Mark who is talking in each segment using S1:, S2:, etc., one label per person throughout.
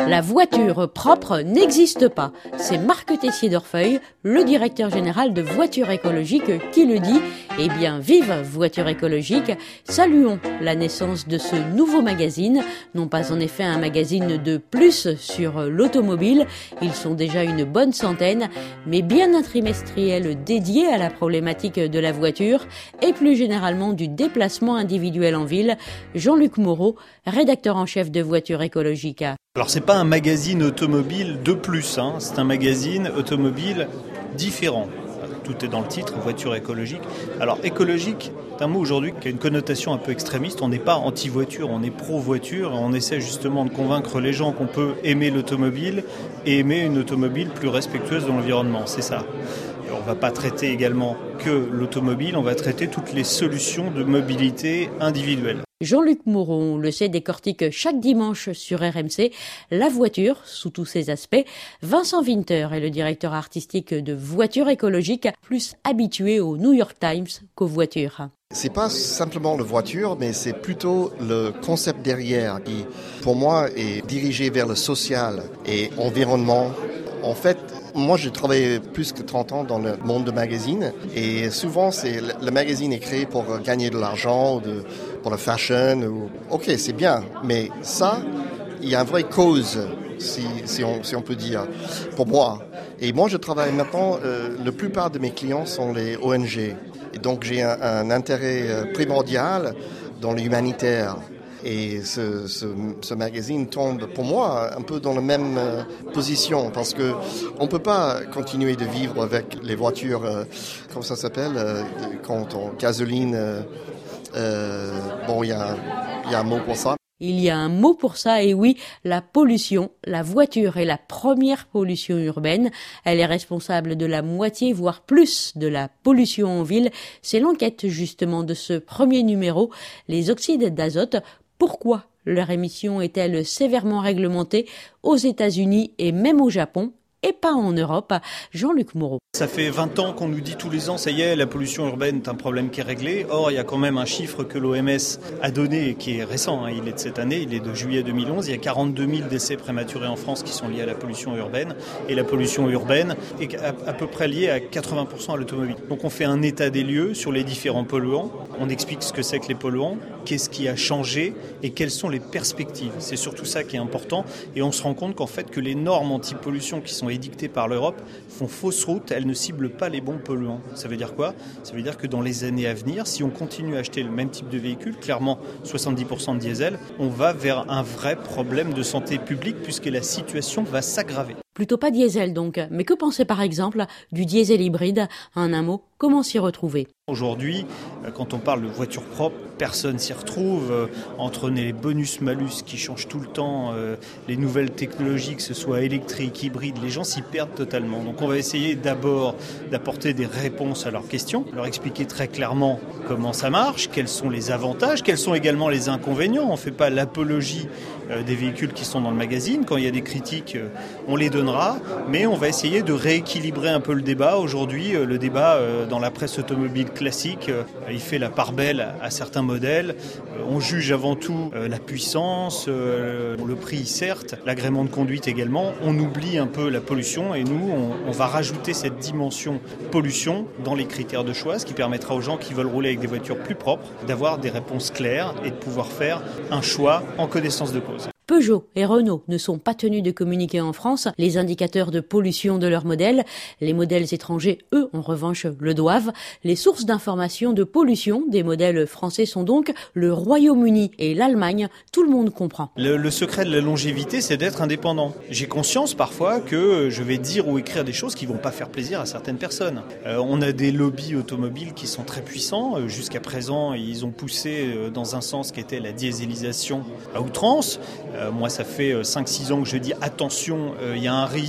S1: La voiture propre n'existe pas. C'est Marc Tessier d'Orfeuille, le directeur général de Voiture écologique, qui le dit. Eh bien, vive Voiture écologique. Saluons la naissance de ce nouveau magazine. Non pas en effet un magazine de plus sur l'automobile. Ils sont déjà une bonne centaine, mais bien un trimestriel dédié à la problématique de la voiture et plus généralement du déplacement individuel en ville. Jean-Luc Moreau, rédacteur en chef de Voiture écologique.
S2: Alors c'est pas un magazine automobile de plus, c'est un magazine automobile différent. Tout est dans le titre, Voiture écologique. Alors écologique, c'est un mot aujourd'hui qui a une connotation un peu extrémiste. On n'est pas anti-voiture, on est pro-voiture. On essaie justement de convaincre les gens qu'on peut aimer l'automobile et aimer une automobile plus respectueuse de l'environnement. C'est ça. Et on ne va pas traiter également que l'automobile, on va traiter toutes les solutions de mobilité individuelle.
S1: Jean-Luc Moreau, on le sait, décortique chaque dimanche sur RMC la voiture sous tous ses aspects. Vincent Winter est le directeur artistique de Voiture écologique, plus habitué au New York Times qu'aux voitures.
S3: C'est pas simplement la voiture, mais c'est plutôt le concept derrière qui, pour moi, est dirigé vers le social et environnement. En fait, moi, j'ai travaillé plus que 30 ans dans le monde de magazine et souvent, le magazine est créé pour gagner de l'argent, pour la fashion. Ok, c'est bien, mais ça, il y a une vraie cause, si on peut dire, pour moi. Et moi, je travaille maintenant, la plupart de mes clients sont les ONG. Et donc, j'ai un intérêt primordial dans l'humanitaire. Et ce magazine tombe, pour moi, un peu dans la même position, parce que on peut pas continuer de vivre avec les voitures, comment ça s'appelle, quand on gasoline. Il y a un mot pour ça.
S1: Il y a un mot pour ça, et oui, la pollution. La voiture est la première pollution urbaine. Elle est responsable de la moitié, voire plus, de la pollution en ville. C'est l'enquête justement de ce premier numéro. Les oxydes d'azote. Pourquoi leur émission est-elle sévèrement réglementée aux États-Unis et même au Japon et pas en Europe? Jean-Luc Moreau.
S2: Ça fait 20 ans qu'on nous dit tous les ans, ça y est, la pollution urbaine est un problème qui est réglé. Or, il y a quand même un chiffre que l'OMS a donné et qui est récent, il est de cette année, il est de juillet 2011. Il y a 42 000 décès prématurés en France qui sont liés à la pollution urbaine. Et la pollution urbaine est à peu près liée à 80% à l'automobile. Donc on fait un état des lieux sur les différents polluants. On explique ce que c'est que les polluants, qu'est-ce qui a changé et quelles sont les perspectives. C'est surtout ça qui est important. Et on se rend compte qu'en fait, que les normes anti-pollution qui sont édictées par l'Europe font fausse route. Elles ne ciblent pas les bons polluants. Ça veut dire quoi ? Ça veut dire que dans les années à venir, si on continue à acheter le même type de véhicule, clairement 70% de diesel, on va vers un vrai problème de santé publique puisque la situation va s'aggraver.
S1: Plutôt pas diesel donc, mais que penser par exemple du diesel hybride ? En un mot, comment s'y retrouver ?
S2: Aujourd'hui, quand on parle de voiture propre, personne s'y retrouve. Entre les bonus-malus qui changent tout le temps, les nouvelles technologies, que ce soit électrique, hybride, les gens s'y perdent totalement. Donc on va essayer d'abord d'apporter des réponses à leurs questions, leur expliquer très clairement comment ça marche, quels sont les avantages, quels sont également les inconvénients. On ne fait pas l'apologie des véhicules qui sont dans le magazine. Quand il y a des critiques, on les donnera, mais on va essayer de rééquilibrer un peu le débat. Aujourd'hui, le débat dans la presse automobile classique, il fait la part belle à certains modèles. On juge avant tout la puissance, le prix certes, l'agrément de conduite également. On oublie un peu la pollution et nous, on va rajouter cette dimension pollution dans les critères de choix, ce qui permettra aux gens qui veulent rouler avec des voitures plus propres d'avoir des réponses claires et de pouvoir faire un choix en connaissance de cause.
S1: Peugeot et Renault ne sont pas tenus de communiquer en France les indicateurs de pollution de leurs modèles. Les modèles étrangers, eux, en revanche, le doivent. Les sources d'information de pollution des modèles français sont donc le Royaume-Uni et l'Allemagne. Tout le monde comprend.
S2: Le secret de la longévité, c'est d'être indépendant. J'ai conscience parfois que je vais dire ou écrire des choses qui vont pas faire plaisir à certaines personnes. On a des lobbies automobiles qui sont très puissants. Jusqu'à présent, ils ont poussé dans un sens qui était la dieselisation à outrance. Moi, ça fait 5-6 ans que je dis attention, il y a un risque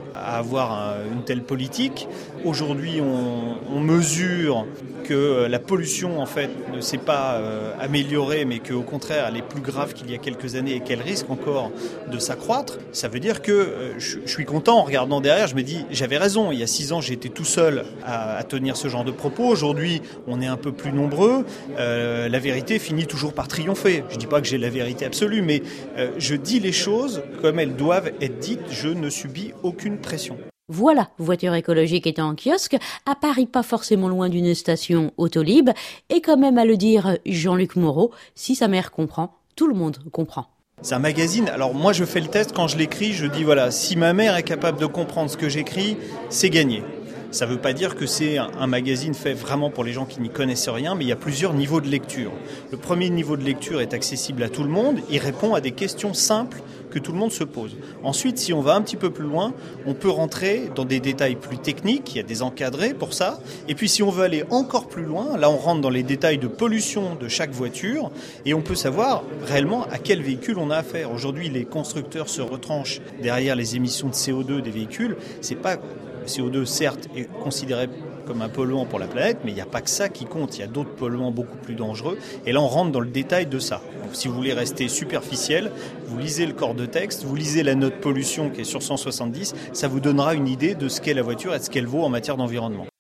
S2: à avoir une telle politique. Aujourd'hui, on mesure que la pollution en fait ne s'est pas améliorée, mais qu'au contraire elle est plus grave qu'il y a quelques années et qu'elle risque encore de s'accroître. Ça veut dire que je suis content en regardant derrière, je me dis j'avais raison, il y a 6 ans j'étais tout seul à tenir ce genre de propos. Aujourd'hui on est un peu plus nombreux, la vérité finit toujours par triompher. Je dis pas que j'ai la vérité absolue, mais je dis les choses comme elles doivent être dites, je ne subis aucune pression.
S1: Voilà, Voiture écologique est en kiosque, à Paris pas forcément loin d'une station Autolib, et quand même à le dire Jean-Luc Moreau, si sa mère comprend, tout le monde comprend.
S2: C'est un magazine, alors moi je fais le test quand je l'écris, je dis voilà, si ma mère est capable de comprendre ce que j'écris, c'est gagné. Ça ne veut pas dire que c'est un magazine fait vraiment pour les gens qui n'y connaissent rien, mais il y a plusieurs niveaux de lecture. Le premier niveau de lecture est accessible à tout le monde, il répond à des questions simples que tout le monde se pose. Ensuite, si on va un petit peu plus loin, on peut rentrer dans des détails plus techniques, il y a des encadrés pour ça. Et puis si on veut aller encore plus loin, là on rentre dans les détails de pollution de chaque voiture et on peut savoir réellement à quel véhicule on a affaire. Aujourd'hui, les constructeurs se retranchent derrière les émissions de CO2 des véhicules. C'est pas CO2, certes, est considéré comme un polluant pour la planète, mais il n'y a pas que ça qui compte. Il y a d'autres polluants beaucoup plus dangereux. Et là, on rentre dans le détail de ça. Donc, si vous voulez rester superficiel, vous lisez le corps de texte, vous lisez la note pollution qui est sur 170, ça vous donnera une idée de ce qu'est la voiture et de ce qu'elle vaut en matière d'environnement.